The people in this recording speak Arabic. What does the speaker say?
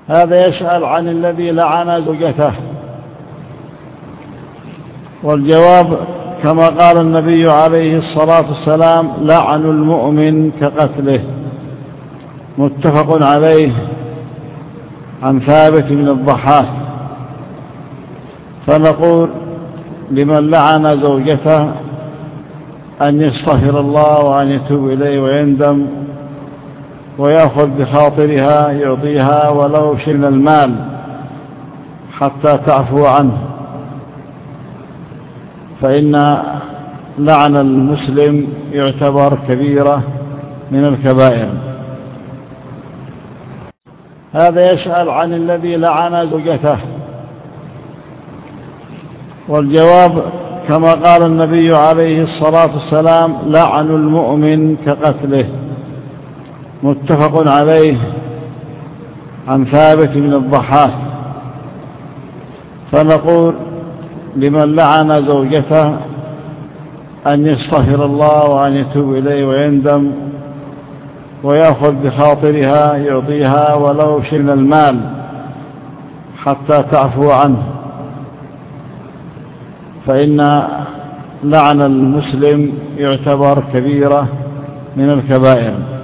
هذا يسأل عن الذي لعن زوجته، والجواب كما قال النبي عليه الصلاة والسلام: لعن المؤمن كقتله. متفق عليه عن ثابت بن الضحاك. فنقول لمن لعن زوجته أن يستغفر الله وأن يتوب إليه ويندم ويأخذ بخاطرها، يعطيها ولو شيء من المال حتى تعفو عنه، فإن لعن المسلم يعتبر كبيرة من الكبائر. هذا يسأل عن الذي لعن زوجته، والجواب كما قال النبي عليه الصلاة والسلام: لعن المؤمن كقتله. متفق عليه عن ثابت بن الضحاك. فنقول لمن لعن زوجته أن يستغفر الله وأن يتوب إليه ويندم ويأخذ بخاطرها، يعطيها ولو شيء من المال حتى تعفو عنه، فإن لعن المسلم يعتبر كبيرة من الكبائر.